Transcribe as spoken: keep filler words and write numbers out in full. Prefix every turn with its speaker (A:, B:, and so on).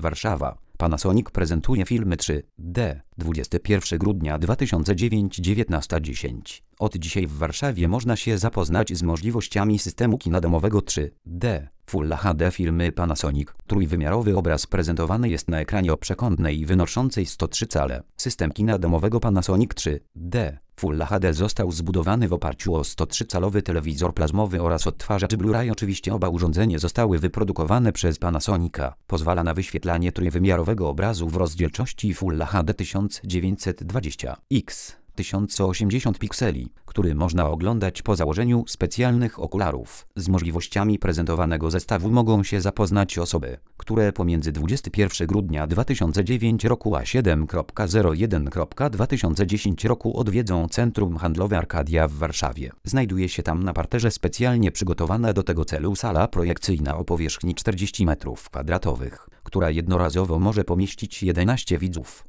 A: Warszawa. Panasonic prezentuje filmy trzy D. dwudziestego pierwszego grudnia dwa tysiące dziewiątego, dziewiętnasta dziesięć. Od dzisiaj w Warszawie można się zapoznać z możliwościami systemu kina domowego trzy D. Full H D filmy Panasonic. Trójwymiarowy obraz prezentowany jest na ekranie o przekątnej wynoszącej sto trzy cale. System kina domowego Panasonic trzy D. Full H D został zbudowany w oparciu o sto trzy calowy telewizor plazmowy oraz odtwarzacz Blu-ray. Oczywiście oba urządzenia zostały wyprodukowane przez Panasonica. Pozwala na wyświetlanie trójwymiarowego obrazu w rozdzielczości Full H D tysiąc dziewięćset dwadzieścia pikseli. tysiąc osiemdziesiąt pikseli, który można oglądać po założeniu specjalnych okularów. Z możliwościami prezentowanego zestawu mogą się zapoznać osoby, które pomiędzy dwudziestego pierwszego grudnia dwa tysiące dziewiątego roku a siódmego zero jeden dwa tysiące dziesiątego roku odwiedzą Centrum Handlowe Arkadia w Warszawie. Znajduje się tam na parterze specjalnie przygotowana do tego celu sala projekcyjna o powierzchni czterdzieści metrów kwadratowych, która jednorazowo może pomieścić jedenastu widzów.